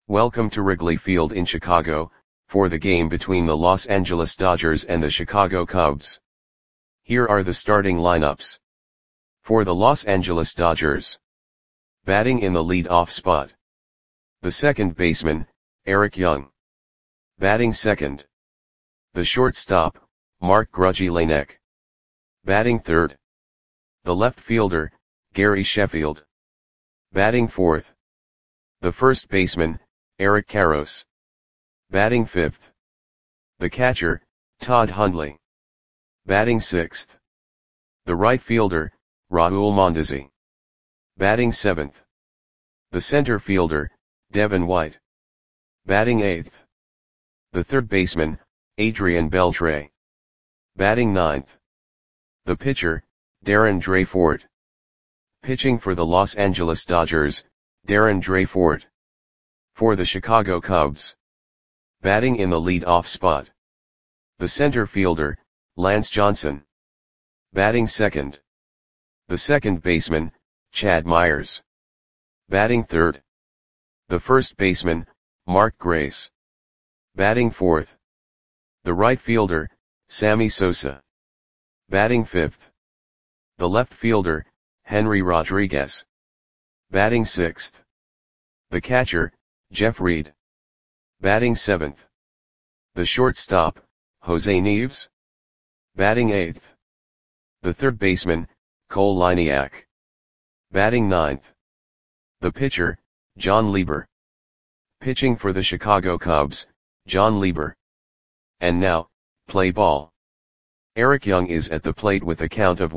Welcome to Wrigley Field in Chicago, for the game between the Los Angeles Dodgers and the Chicago Cubs. Here are the starting lineups. For the Los Angeles Dodgers. Batting in the lead-off spot. The second baseman, Eric Young. Batting second. The shortstop, Mark Grudzielanek. Batting third. The left fielder, Gary Sheffield. Batting fourth. The first baseman, Eric Karros. Batting fifth. The catcher, Todd Hundley. Batting sixth. The right fielder, Raul Mondesi. Batting seventh. The center fielder, Devin White. Batting eighth. The third baseman, Adrian Beltre. Batting ninth. The pitcher, Darren Dreyfort. Pitching for the Los Angeles Dodgers, Darren Dreyfort. For the Chicago Cubs. Batting in the lead-off spot. The center fielder, Lance Johnson. Batting second. The second baseman, Chad Myers. Batting third. The first baseman, Mark Grace. Batting fourth. The right fielder, Sammy Sosa. Batting fifth. The left fielder, Henry Rodriguez. Batting sixth. The catcher, Jeff Reed. Batting seventh. The shortstop, Jose Nieves. Batting eighth. The third baseman, Cole Liniak. Batting ninth. The pitcher, John Lieber. Pitching for the Chicago Cubs, John Lieber. And now, play ball. Eric Young is at the plate with a count of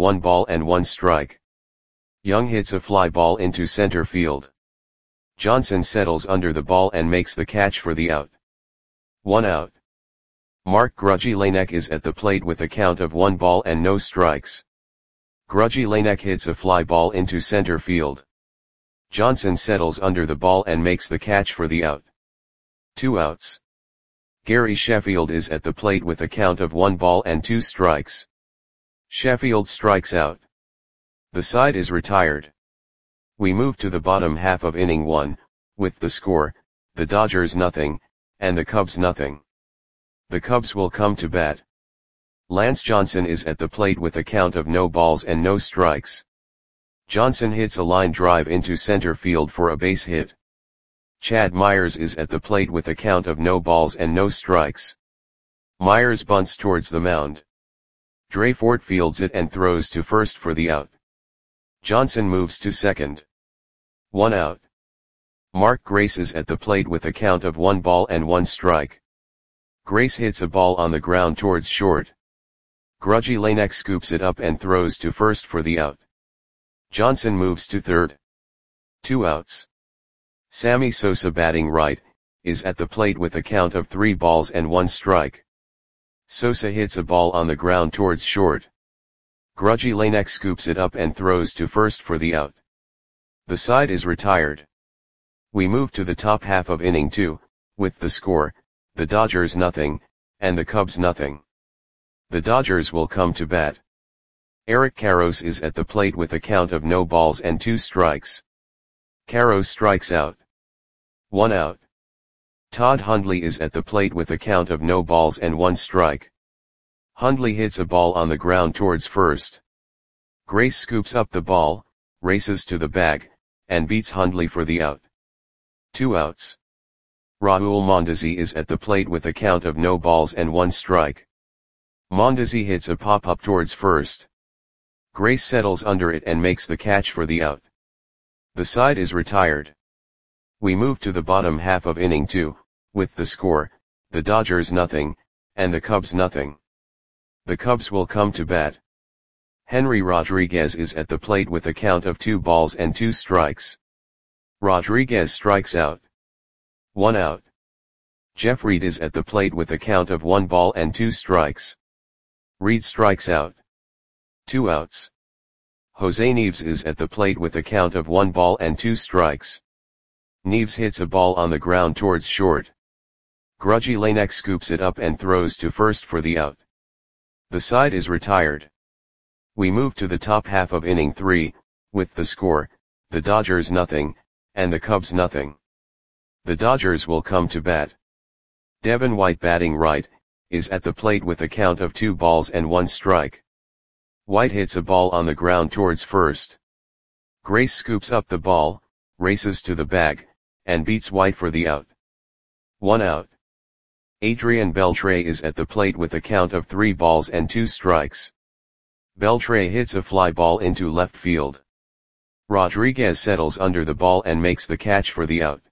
1-1 Young hits a fly ball into center field. Johnson settles under the ball and makes the catch for the out. 1 out. Mark Grudzielanek is at the plate with a count of 1-0. Grudzielanek hits a fly ball into center field. Johnson settles under the ball and makes the catch for the out. 2 outs. Gary Sheffield is at the plate with a count of 1-2. Sheffield strikes out. The side is retired. We move to the bottom half of inning 1, with the score, the Dodgers nothing, and the Cubs nothing. The Cubs will come to bat. Lance Johnson is at the plate with a count of no balls and no strikes. Johnson hits a line drive into center field for a base hit. Chad Myers is at the plate with a count of no balls and no strikes. Myers bunts towards the mound. Dreyfort fields it and throws to first for the out. Johnson moves to second. 1 out. Mark Grace is at the plate with a count of 1-1. Grace hits a ball on the ground towards short. Grudzielanek scoops it up and throws to first for the out. Johnson moves to third. 2 outs. Sammy Sosa batting right, is at the plate with a count of 3-1. Sosa hits a ball on the ground towards short. Grudzielanek scoops it up and throws to first for the out. The side is retired. We move to the top half of inning 2, with the score, the Dodgers nothing, and the Cubs nothing. The Dodgers will come to bat. Eric Karros is at the plate with a count of no balls and 2 strikes. Karros strikes out. 1 out. Todd Hundley is at the plate with a count of no balls and 1 strike. Hundley hits a ball on the ground towards first. Grace scoops up the ball, races to the bag, and beats Hundley for the out. 2 outs. Raul Mondesi is at the plate with a count of no balls and 1 strike. Mondesi hits a pop-up towards first. Grace settles under it and makes the catch for the out. The side is retired. We move to the bottom half of inning 2, with the score, the Dodgers nothing, and the Cubs nothing. The Cubs will come to bat. Henry Rodriguez is at the plate with a count of 2 balls and 2 strikes. Rodriguez strikes out. 1 out. Jeff Reed is at the plate with a count of 1 ball and 2 strikes. Reed strikes out. 2 outs. Jose Nieves is at the plate with a count of 1 ball and 2 strikes. Nieves hits a ball on the ground towards short. Grudzielanek scoops it up and throws to first for the out. The side is retired. We move to the top half of inning 3, with the score, the Dodgers nothing, and the Cubs nothing. The Dodgers will come to bat. Devin White batting right, is at the plate with a count of 2 balls and 1 strike. White hits a ball on the ground towards first. Grace scoops up the ball, races to the bag, and beats White for the out. 1 out. Adrian Beltre is at the plate with a count of 3 balls and 2 strikes. Beltre hits a fly ball into left field. Rodriguez settles under the ball and makes the catch for the out.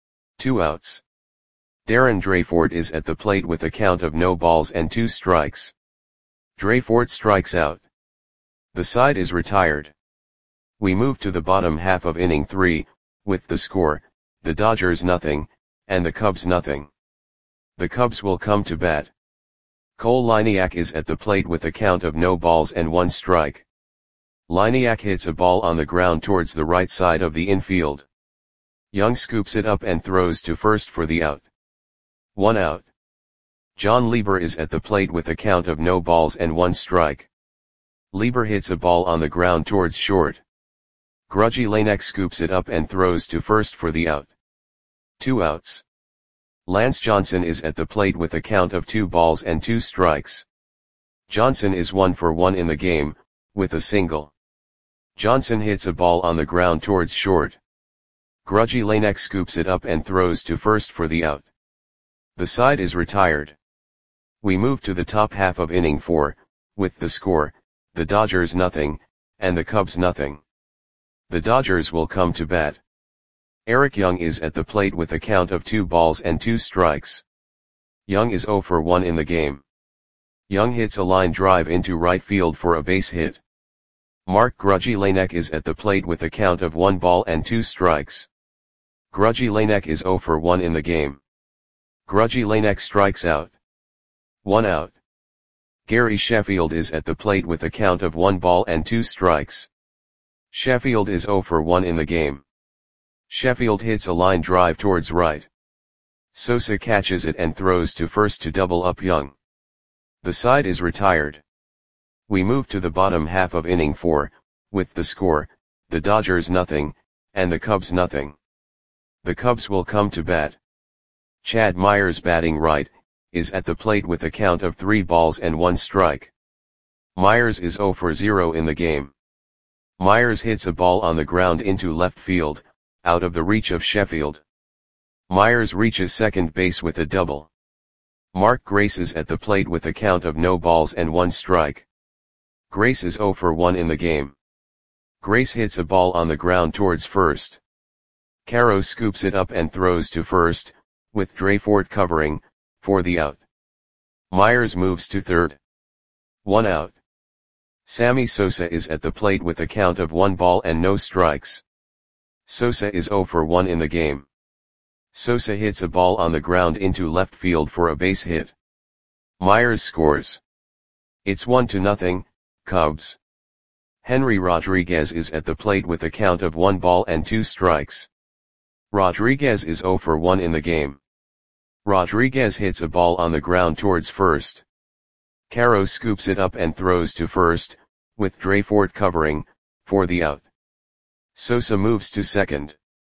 2 outs. Darren Dreyfort is at the plate with a count of no balls and 2 strikes. Dreyfort strikes out. The side is retired. We move to the bottom half of inning 3, with the score, the Dodgers nothing, and the Cubs nothing. The Cubs will come to bat. Cole Liniak is at the plate with a count of no balls and 1 strike. Liniak hits a ball on the ground towards the right side of the infield. Young scoops it up and throws to first for the out. 1 out. John Lieber is at the plate with a count of no balls and 1 strike. Lieber hits a ball on the ground towards short. Grudgy Lanek scoops it up and throws to first for the out. 2 outs. Lance Johnson is at the plate with a count of 2 balls and 2 strikes. Johnson is 1 for 1 in the game, with a single. Johnson hits a ball on the ground towards short. Grudgy Lanek scoops it up and throws to first for the out. The side is retired. We move to the top half of inning 4, with the score, the Dodgers nothing, and the Cubs nothing. The Dodgers will come to bat. Eric Young is at the plate with a count of 2 balls and 2 strikes. Young is 0 for 1 in the game. Young hits a line drive into right field for a base hit. Mark Grudgy Lanek is at the plate with a count of 1 ball and 2 strikes. Grudgy Lanek is 0 for 1 in the game. Grudgy Lanek strikes out. 1 out. Gary Sheffield is at the plate with a count of 1 ball and 2 strikes. Sheffield is 0 for 1 in the game. Sheffield hits a line drive towards right. Sosa catches it and throws to first to double up Young. The side is retired. We move to the bottom half of inning 4, with the score, the Dodgers nothing, and the Cubs nothing. The Cubs will come to bat. Chad Myers batting right, is at the plate with a count of 3 balls and 1 strike. Myers is 0 for 0 in the game. Myers hits a ball on the ground into left field, out of the reach of Sheffield. Myers reaches second base with a double. Mark Grace is at the plate with a count of no balls and 1 strike. Grace is 0 for 1 in the game. Grace hits a ball on the ground towards first. Caro scoops it up and throws to first, with Dreyfort covering, for the out. Myers moves to third. 1 out. Sammy Sosa is at the plate with a count of 1 ball and no strikes. Sosa is 0 for 1 in the game. Sosa hits a ball on the ground into left field for a base hit. Myers scores. It's 1-0, Cubs. Henry Rodriguez is at the plate with a count of 1 ball and 2 strikes. Rodriguez is 0 for 1 in the game. Rodriguez hits a ball on the ground towards first. Caro scoops it up and throws to first, with Dreyfort covering, for the out. Sosa moves to second.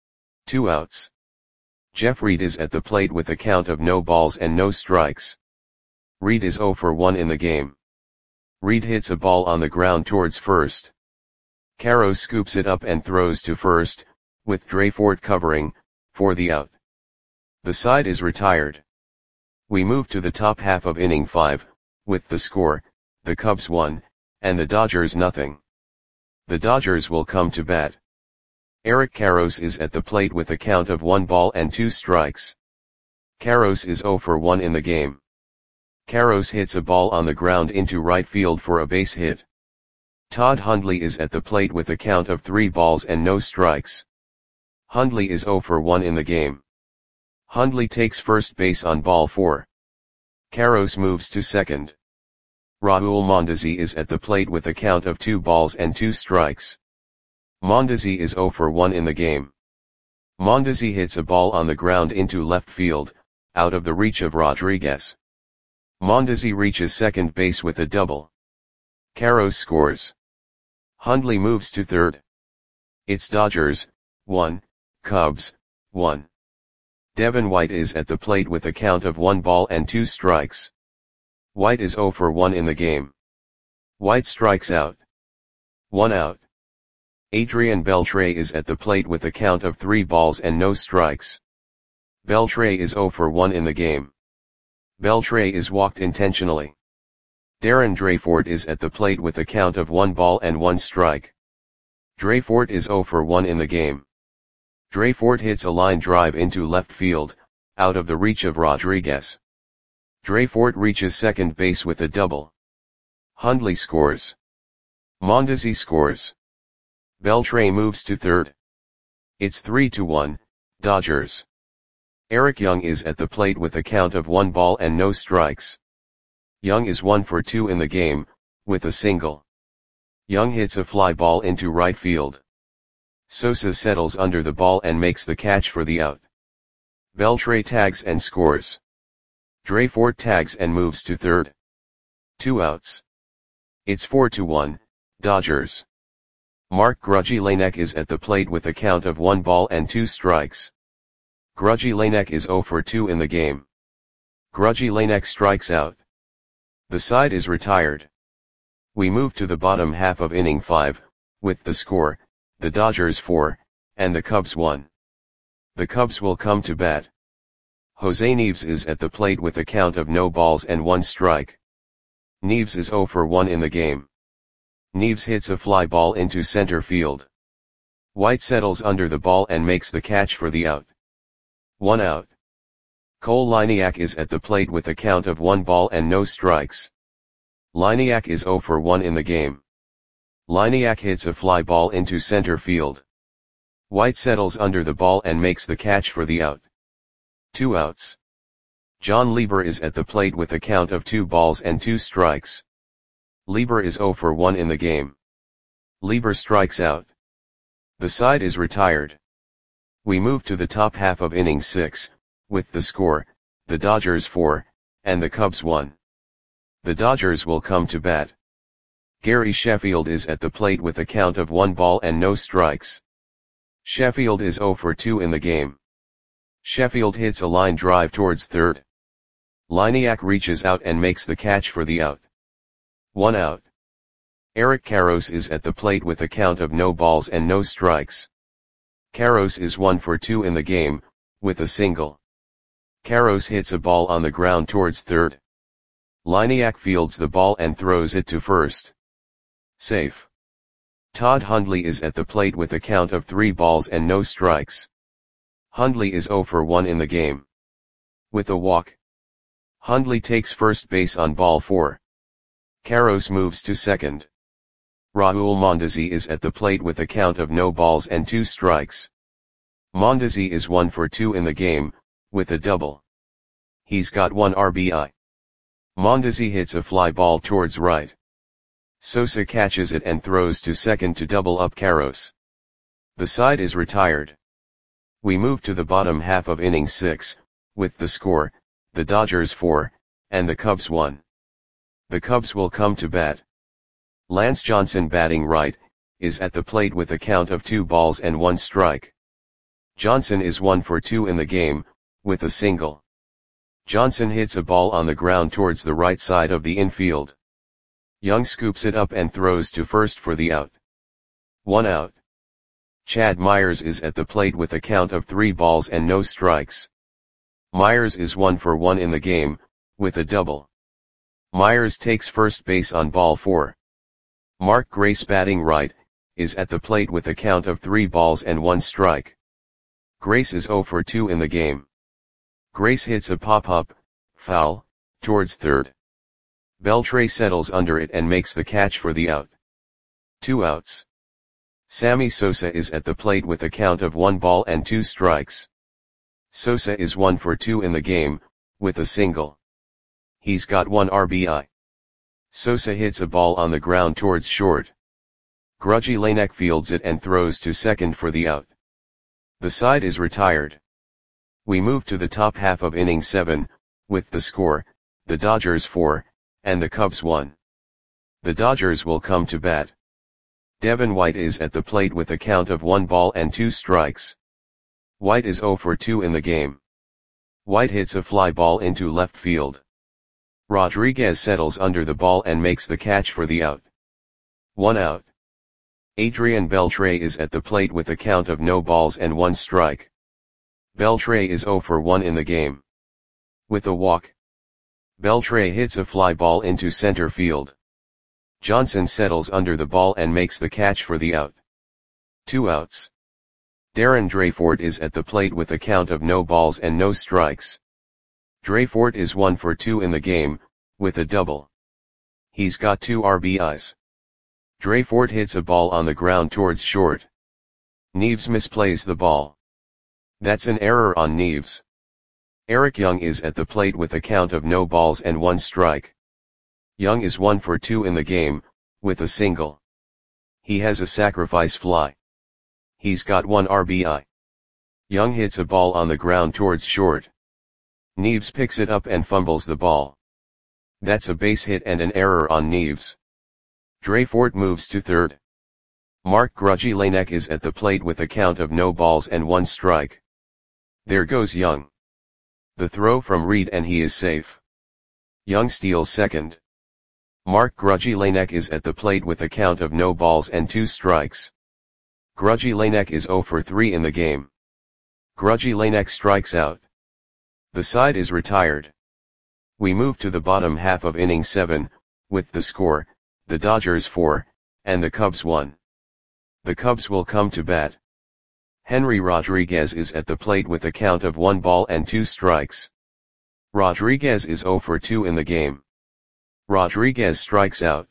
2 outs. Jeff Reed is at the plate with a count of no balls and no strikes. Reed is 0 for 1 in the game. Reed hits a ball on the ground towards first. Caro scoops it up and throws to first, with Dreyfort covering, for the out. The side is retired. We move to the top half of inning 5, with the score, the Cubs 1, and the Dodgers nothing. The Dodgers will come to bat. Eric Karros is at the plate with a count of 1 ball and 2 strikes. Karros is 0 for 1 in the game. Karros hits a ball on the ground into right field for a base hit. Todd Hundley is at the plate with a count of 3 balls and no strikes. Hundley is 0 for 1 in the game. Hundley takes first base on ball 4. Karros moves to second. Raul Mondesi is at the plate with a count of 2 balls and 2 strikes. Mondesi is 0 for 1 in the game. Mondesi hits a ball on the ground into left field, out of the reach of Rodriguez. Mondesi reaches second base with a double. Karros scores. Hundley moves to third. It's Dodgers 1, Cubs 1. Devin White is at the plate with a count of 1 ball and 2 strikes. White is 0 for 1 in the game. White strikes out. 1 out. Adrian Beltre is at the plate with a count of 3 balls and no strikes. Beltre is 0 for 1 in the game. Beltre is walked intentionally. Darren Dreyfort is at the plate with a count of 1 ball and 1 strike. Dreyfort is 0 for 1 in the game. Dreyfort hits a line drive into left field, out of the reach of Rodriguez. Dreyfort reaches second base with a double. Hundley scores. Mondesi scores. Beltre moves to third. It's 3-1, Dodgers. Eric Young is at the plate with a count of 1 ball and no strikes. Young is 1 for 2 in the game, with a single. Young hits a fly ball into right field. Sosa settles under the ball and makes the catch for the out. Beltre tags and scores. Dreyfort tags and moves to third. 2 outs. It's 4-1, Dodgers. Mark Grudzielanek is at the plate with a count of 1 ball and 2 strikes. Grudzielanek is 0 for 2 in the game. Grudzielanek strikes out. The side is retired. We move to the bottom half of inning 5, with the score, the Dodgers 4, and the Cubs 1. The Cubs will come to bat. Jose Neves is at the plate with a count of no balls and 1 strike. Neves is 0 for 1 in the game. Neves hits a fly ball into center field. White settles under the ball and makes the catch for the out. 1 out. Cole Liniak is at the plate with a count of 1 ball and no strikes. Liniak is 0 for 1 in the game. Liniak hits a fly ball into center field. White settles under the ball and makes the catch for the out. 2 outs. John Lieber is at the plate with a count of 2 balls and 2 strikes. Lieber is 0 for 1 in the game. Lieber strikes out. The side is retired. We move to the top half of inning 6, with the score, the Dodgers 4, and the Cubs 1. The Dodgers will come to bat. Gary Sheffield is at the plate with a count of 1 ball and no strikes. Sheffield is 0 for 2 in the game. Sheffield hits a line drive towards third. Liniak reaches out and makes the catch for the out. 1 out. Eric Karros is at the plate with a count of no balls and no strikes. Karros is 1 for 2 in the game, with a single. Karros hits a ball on the ground towards third. Liniak fields the ball and throws it to first. Safe. Todd Hundley is at the plate with a count of 3 balls and no strikes. Hundley is 0 for 1 in the game. With a walk. Hundley takes first base on ball 4. Karros moves to second. Raul Mondesi is at the plate with a count of no balls and 2 strikes. Mondesi is 1 for 2 in the game, with a double. He's got 1 RBI. Mondesi hits a fly ball towards right. Sosa catches it and throws to second to double up Karros. The side is retired. We move to the bottom half of inning 6, with the score, the Dodgers 4, and the Cubs 1. The Cubs will come to bat. Lance Johnson, batting right, is at the plate with a count of 2 balls and 1 strike. Johnson is 1 for 2 in the game, with a single. Johnson hits a ball on the ground towards the right side of the infield. Young scoops it up and throws to first for the out. 1 out. Chad Myers is at the plate with a count of 3 balls and no strikes. Myers is 1 for 1 in the game, with a double. Myers takes first base on ball 4. Mark Grace, batting right, is at the plate with a count of 3 balls and 1 strike. Grace is 0 for 2 in the game. Grace hits a pop-up, foul, towards third. Beltre settles under it and makes the catch for the out. 2 outs. Sammy Sosa is at the plate with a count of 1 ball and 2 strikes. Sosa is 1 for 2 in the game, with a single. He's got 1 RBI. Sosa hits a ball on the ground towards short. Grudzielanek fields it and throws to second for the out. The side is retired. We move to the top half of inning 7, with the score, the Dodgers 4, and the Cubs 1. The Dodgers will come to bat. Devin White is at the plate with a count of 1 ball and 2 strikes. White is 0 for 2 in the game. White hits a fly ball into left field. Rodriguez settles under the ball and makes the catch for the out. 1 out. Adrian Beltre is at the plate with a count of no balls and 1 strike. Beltre is 0 for 1 in the game. With a walk, Beltre hits a fly ball into center field. Johnson settles under the ball and makes the catch for the out. 2 outs. Darren Dreyfort is at the plate with a count of no balls and no strikes. Dreyfort is 1 for 2 in the game, with a double. He's got 2 RBIs. Dreyfort hits a ball on the ground towards short. Neves misplays the ball. That's an error on Neves. Eric Young is at the plate with a count of no balls and 1 strike. Young is 1 for 2 in the game, with a single. He has a sacrifice fly. He's got 1 RBI. Young hits a ball on the ground towards short. Neves picks it up and fumbles the ball. That's a base hit and an error on Neves. Dreyfort moves to third. Mark Grudzielanek is at the plate with a count of no balls and 1 strike. There goes Young. The throw from Reed and he is safe. Young steals second. Mark Grudzielanek is at the plate with a count of no balls and 2 strikes. Grudzielanek is 0 for 3 in the game. Grudzielanek strikes out. The side is retired. We move to the bottom half of inning 7, with the score, the Dodgers 4, and the Cubs 1. The Cubs will come to bat. Henry Rodriguez is at the plate with a count of 1 ball and 2 strikes. Rodriguez is 0 for 2 in the game. Rodriguez strikes out.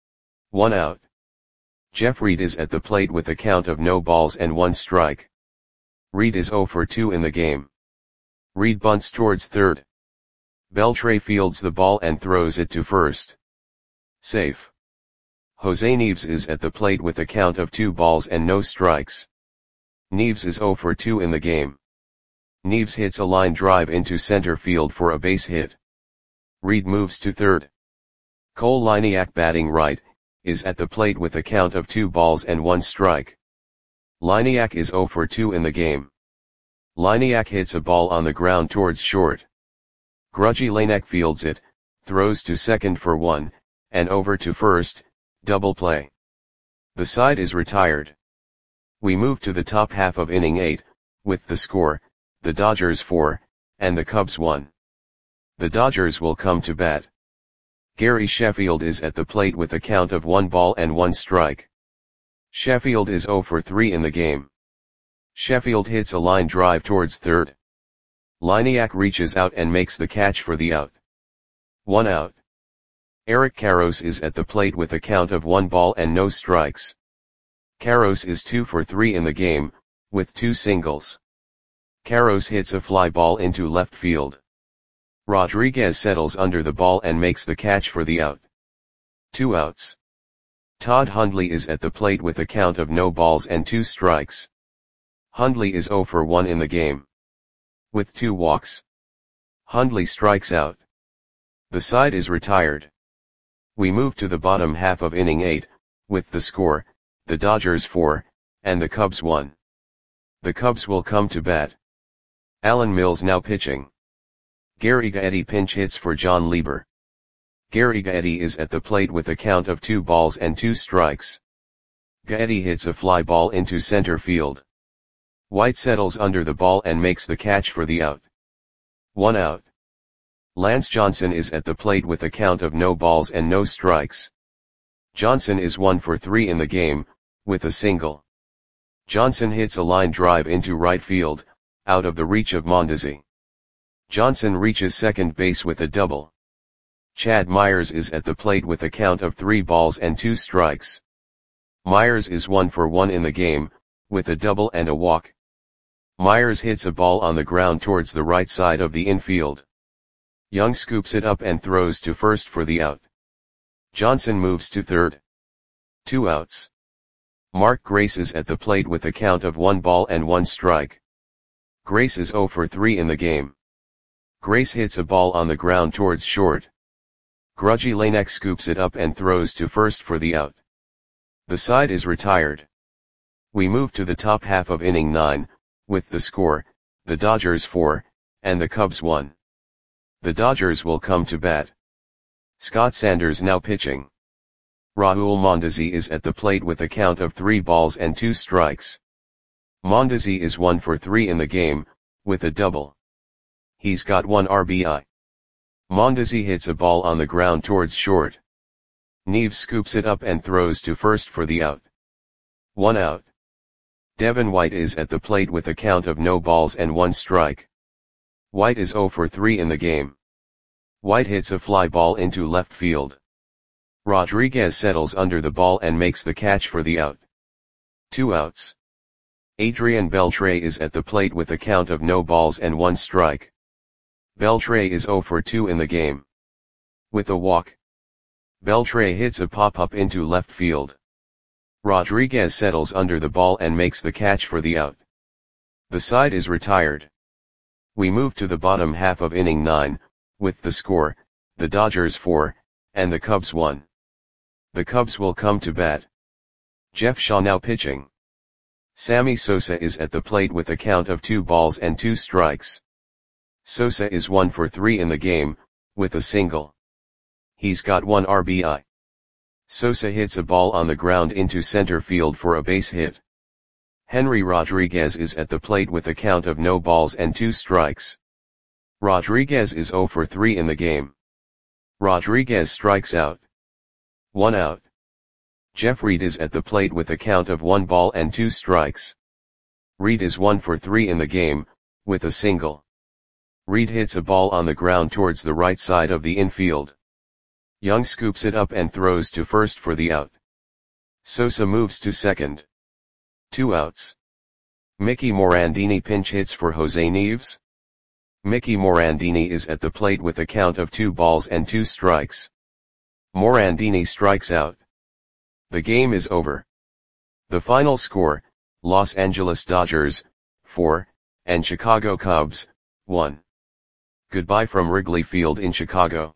1 out. Jeff Reed is at the plate with a count of no balls and 1 strike. Reed is 0 for 2 in the game. Reed bunts towards third. Beltre fields the ball and throws it to first. Safe. Jose Neves is at the plate with a count of 2 balls and no strikes. Neves is 0 for 2 in the game. Neves hits a line drive into center field for a base hit. Reed moves to third. Cole Liniak, batting right, is at the plate with a count of 2 balls and 1 strike. Liniak is 0 for 2 in the game. Liniak hits a ball on the ground towards short. Grudzielanek fields it, throws to second for 1, and over to first, double play. The side is retired. We move to the top half of inning 8, with the score, the Dodgers 4, and the Cubs 1. The Dodgers will come to bat. Gary Sheffield is at the plate with a count of 1 ball and 1 strike. Sheffield is 0 for 3 in the game. Sheffield hits a line drive towards third. Liniak reaches out and makes the catch for the out. 1 out. Eric Karros is at the plate with a count of 1 ball and no strikes. Karros is 2 for 3 in the game, with 2 singles. Karros hits a fly ball into left field. Rodriguez settles under the ball and makes the catch for the out. 2 outs. Todd Hundley is at the plate with a count of no balls and 2 strikes. Hundley is 0 for 1 in the game. With 2 walks. Hundley strikes out. The side is retired. We move to the bottom half of inning 8, with the score, the Dodgers 4, and the Cubs 1. The Cubs will come to bat. Alan Mills now pitching. Gary Gaetti pinch hits for John Lieber. Gary Gaetti is at the plate with a count of 2 balls and 2 strikes. Gaetti hits a fly ball into center field. White settles under the ball and makes the catch for the out. 1 out. Lance Johnson is at the plate with a count of no balls and no strikes. Johnson is 1 for 3 in the game, with a single. Johnson hits a line drive into right field, out of the reach of Mondesi. Johnson reaches second base with a double. Chad Myers is at the plate with a count of 3 balls and 2 strikes. Myers is 1 for 1 in the game, with a double and a walk. Myers hits a ball on the ground towards the right side of the infield. Young scoops it up and throws to first for the out. Johnson moves to third. 2 outs. Mark Grace is at the plate with a count of 1 ball and 1 strike. Grace is 0 for 3 in the game. Grace hits a ball on the ground towards short. Grudzielanek scoops it up and throws to first for the out. The side is retired. We move to the top half of inning 9, with the score, the Dodgers 4, and the Cubs won. The Dodgers will come to bat. Scott Sanders now pitching. Raul Mondesi is at the plate with a count of 3 balls and 2 strikes. Mondesi is 1 for 3 in the game, with a double. He's got 1 RBI. Mondesi hits a ball on the ground towards short. Neves scoops it up and throws to first for the out. 1 out. Devin White is at the plate with a count of no balls and 1 strike. White is 0 for 3 in the game. White hits a fly ball into left field. Rodriguez settles under the ball and makes the catch for the out. 2 outs. Adrian Beltre is at the plate with a count of no balls and 1 strike. Beltre is 0 for 2 in the game. With a walk, Beltre hits a pop-up into left field. Rodriguez settles under the ball and makes the catch for the out. The side is retired. We move to the bottom half of inning 9, with the score, the Dodgers 4, and the Cubs 1. The Cubs will come to bat. Jeff Shaw now pitching. Sammy Sosa is at the plate with a count of 2 balls and 2 strikes. Sosa is 1 for 3 in the game, with a single. He's got 1 RBI. Sosa hits a ball on the ground into center field for a base hit. Henry Rodriguez is at the plate with a count of no balls and 2 strikes. Rodriguez is 0 for 3 in the game. Rodriguez strikes out. 1 out. Jeff Reed is at the plate with a count of 1 ball and 2 strikes. Reed is 1 for 3 in the game, with a single. Reed hits a ball on the ground towards the right side of the infield. Young scoops it up and throws to first for the out. Sosa moves to second. 2 outs. Mickey Morandini pinch hits for Jose Neves. Mickey Morandini is at the plate with a count of 2 balls and 2 strikes. Morandini strikes out. The game is over. The final score, Los Angeles Dodgers, 4, and Chicago Cubs, 1. Goodbye from Wrigley Field in Chicago.